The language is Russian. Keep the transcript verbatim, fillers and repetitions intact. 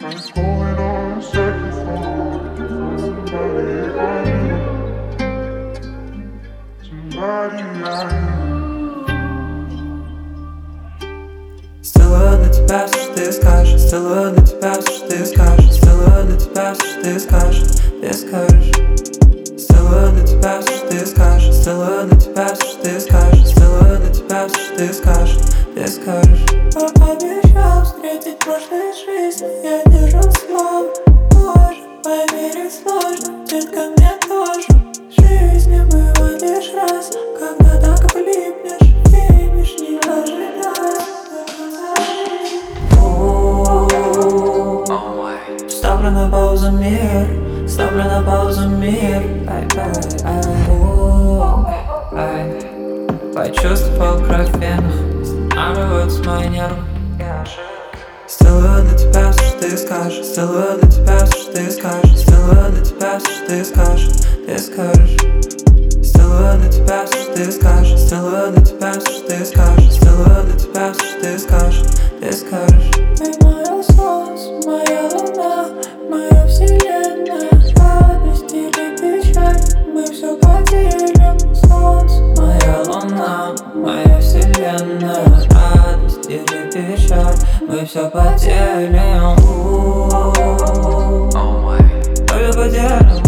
What's going on second floor? Somebody I knew. Somebody I knew. Сделаю для тебя все, что ты скажешь. Сделаю для тебя все, что ты скажешь. Сделаю для тебя все, что ты скажешь. Ты скажешь. Сделаю для тебя все, что ты скажешь. Сделаю для тебя все, что ты скажешь. Сделаю для тебя все, что ты скажешь. Ты скажешь. Обещал встретить в прошлой жизни, я держу слово. Боже, поверить сложно, детка, мне тоже. В жизни бывает лишь раз, когда так влипнешь, видишь, не ожидая. Ставлю на паузу мир, ставлю на паузу мир. Ай, ай, ай, ай. Почувствовал кровь в венах, останавливаются мои нервы. Сделаю для тебя все, что ты скажешь. Сделаю для тебя все, что ты скажешь. Сделаю для тебя все, что ты скажешь. Ты скажешь. Сделаю для тебя все, что ты скажешь. Сделаю для тебя все, что ты скажешь. Сделаю для тебя все, что ты скажешь. Ты скажешь. Ты мое солнце, моя луна, моя вселенная. Радость или печаль, мы все поделим. Солнце, Моя луна, моя вселенная. Радость или печаль, мы все поделим. Все поделим.